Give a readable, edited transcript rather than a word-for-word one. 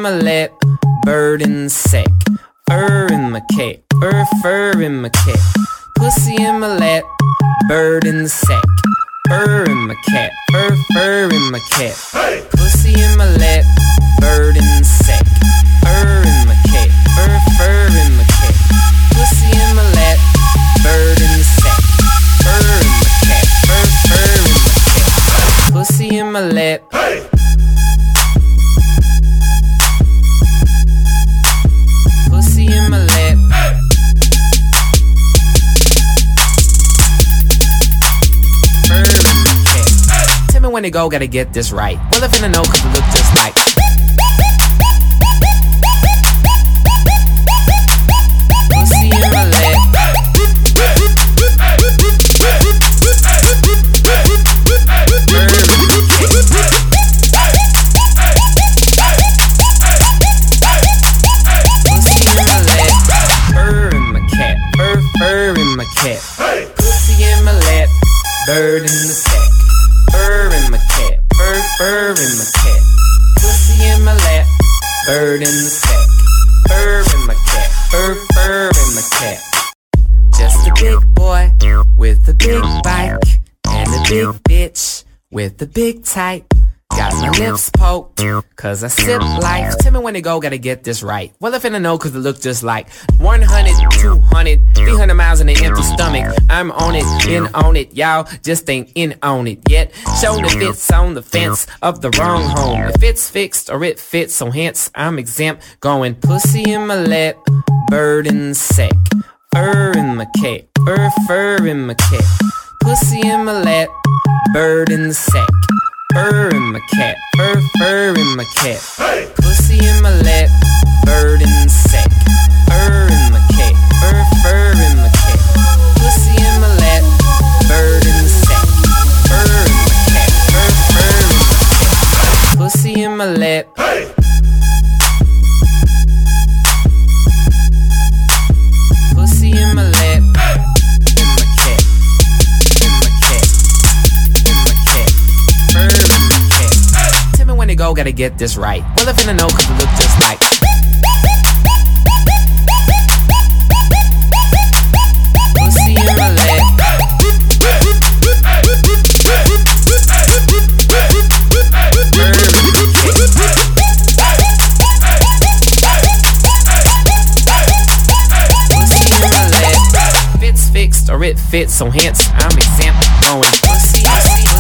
in my lap, bird in the sack. Fur in my cat, fur in my cat. Pussy in my lap, bird in the sack. Fur in my cat, fur in my cat. Pussy in my lap, bird in the sack. Fur in my cat, fur in my cat. Pussy in my lap, bird in the sack. Fur in my cat, fur in my cat. Pussy in my lap. Pussy in my lap. Fur in my cat. Tell me when to go, gotta get this right. Well, if in the know, cause it look just like. Pussy in my lap. Fur in my cat. Pussy in my lap, bird in the sack. Fur in my cat, fur in my cat. Pussy in my lap, bird in the sack. Fur in my cat, fur in my cat. Just a big boy with a big bike and a big bitch with a big type. Got my lips poked, cause I sip life. Tell me when to go, gotta get this right. Well, if in the know, cause it look just like 100, 200, 300 miles in an empty stomach. I'm on it, in on it, y'all just ain't in on it yet. Shoulder fits on the fence of the wrong home. If it's fixed or it fits, so hence I'm exempt. Going pussy in my lap, bird in the sack. Fur in my cat, fur in my cat. Pussy in my lap, bird in the sack. Fur in my cat, fur in my cat. Pussy in my lap, bird in the sack. Fur in my cat, fur in my cat. Pussy in my lap, bird in the sack. Fur in my cat, fur in my cat. Pussy in my lap. Pussy in my lap. In my cat. In my cat. In my cat. Fur in my cat. Tell me when to go, gotta get this right. Well, if in the know, cause it look just like. Pussy in my lap. Pussy in my lap. Fits fixed or it fits, so hence I'm exempt. Going pussy.